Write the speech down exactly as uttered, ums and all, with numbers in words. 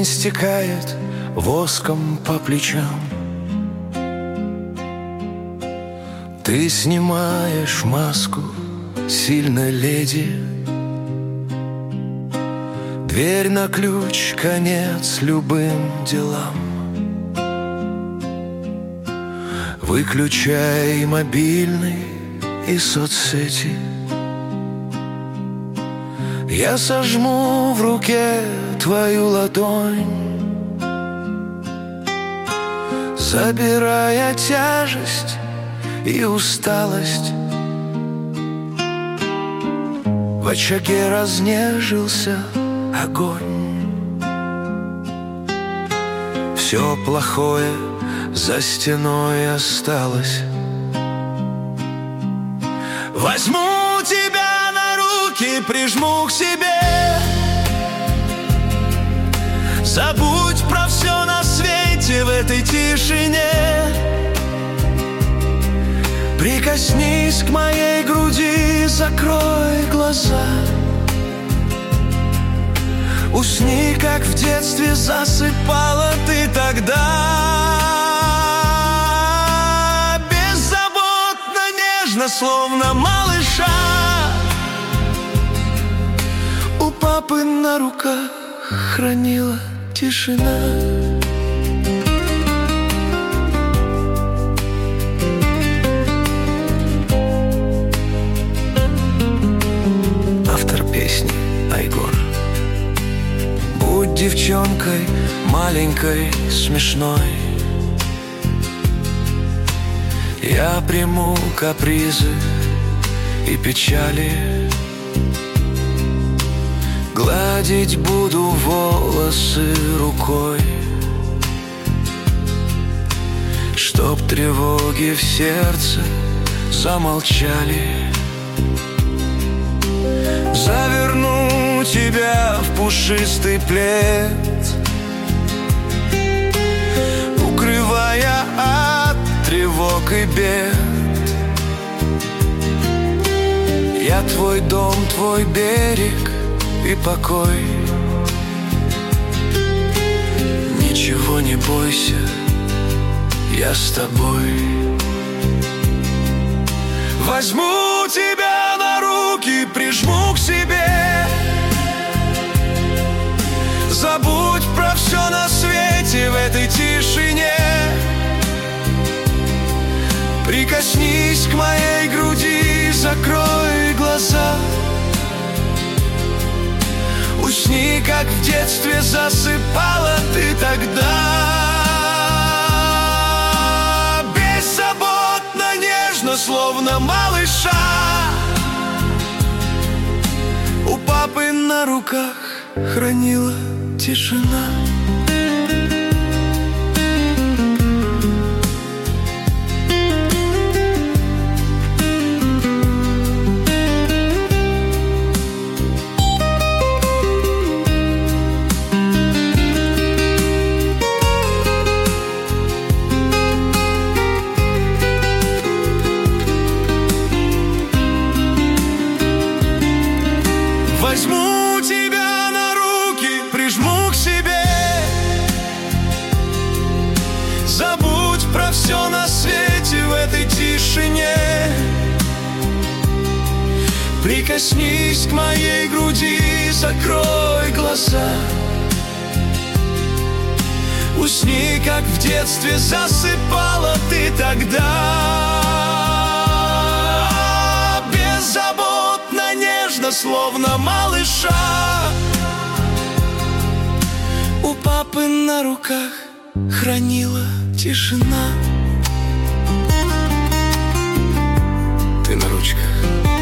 Тень стекает воском по плечам. Ты снимаешь маску сильной леди. Дверь на ключ, конец любым делам. Выключай мобильный и соцсети. Я сожму в руке твою ладонь, забирая тяжесть и усталость. В очаге разнежился огонь. Все плохое за стеной осталось. Возьму тебя на руки, прижму к себе. Забудь про все на свете в этой тишине. Прикоснись к моей груди, закрой глаза. Усни, как в детстве засыпала ты тогда. Беззаботно, нежно, словно малыша. У папы на руках хранила тишина. Автор песни Айгор. Будь девчонкой маленькой, смешной. Я приму капризы и печали. Гладить буду волосы рукой, чтоб тревоги в сердце замолчали. Заверну тебя в пушистый плед, укрывая от тревог и бед. Я твой дом, твой берег и покой. Ничего не бойся, я с тобой. Возьму тебя на руки, прижму к себе. Забудь про все на свете в этой тишине. Прикоснись к моей груди, закрой глаза. Усни, как в детстве засыпала ты тогда. Беззаботно, нежно, словно малыша. У папы на руках хранила тишина. Возьму тебя на руки, прижму к себе. Забудь про все на свете в этой тишине. Прикоснись к моей груди, закрой глаза. Усни, как в детстве засыпала ты тогда. Беззаботно, нежно, словно малыша. У папы на руках хранила тишина. Ты на ручках.